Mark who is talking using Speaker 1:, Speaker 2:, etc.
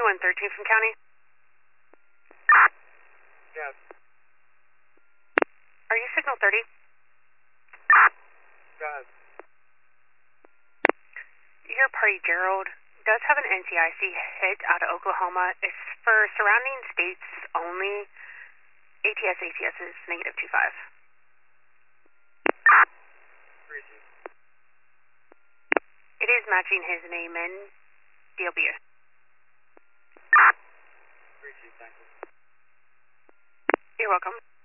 Speaker 1: 13th from County.
Speaker 2: Yes.
Speaker 1: Are you signal 30?
Speaker 2: Yes.
Speaker 1: Your party, Gerald, does have an NCIC hit out of Oklahoma. It's for surrounding states only. ATS is -25.
Speaker 2: Appreciate.
Speaker 1: It is matching his name and DLBS.
Speaker 2: Appreciate. Thank you.
Speaker 1: You're welcome.